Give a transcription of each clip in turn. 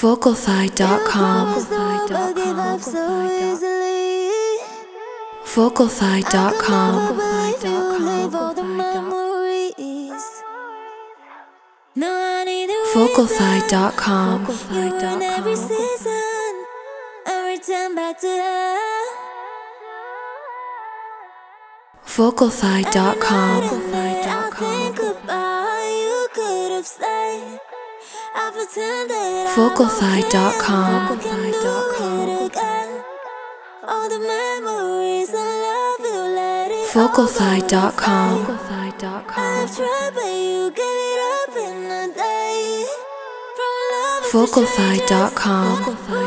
Vocalfy.com. Vocalfy.com. Vocalfy.com. Vocalfy.com. Vocalfy.com. Vocalfy.com. Vocalfy.com.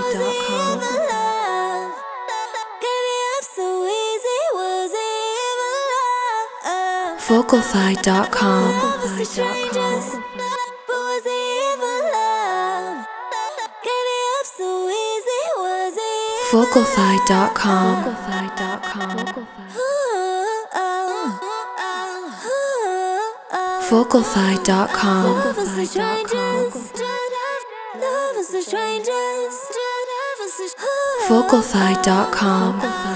Vocalfy.com. Vocalfy.com. Vocalfy.com. Vocalfy.com.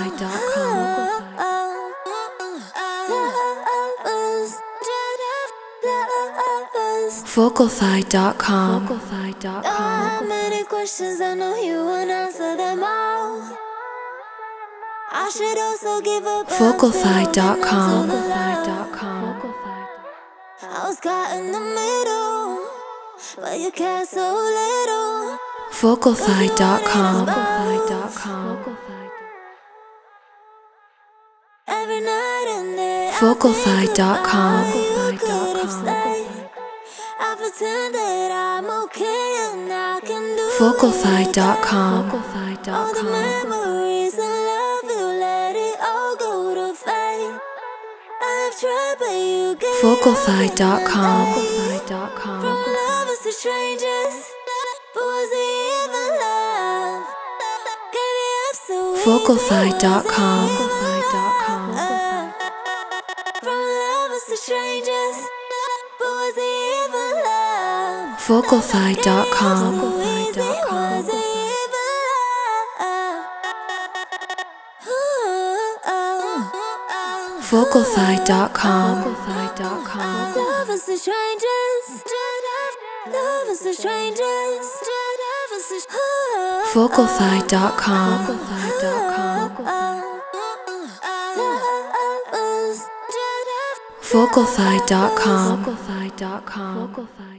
Vocalfy.com. Many questions, I know you won't answer them all. I should also give up. Vocalfy.com. I was caught in the middle, but you care so little. Vocalfy.com. Every night and day, Vocalfy.com. I pretend that I'm okay and I can do Vocalfy.com. all the memories and love you, let it all go to fade. I've tried, but you gave Vocalfy.com. From lovers to strangers, but was it even love? Gave me up so Vocalfy.com. From lovers to strangers, but was it even love? Vocalfy.com. Vocalfy.com. Lovers to strangers, lovers to strangers, Vocalfy.com. Vocalfy.com.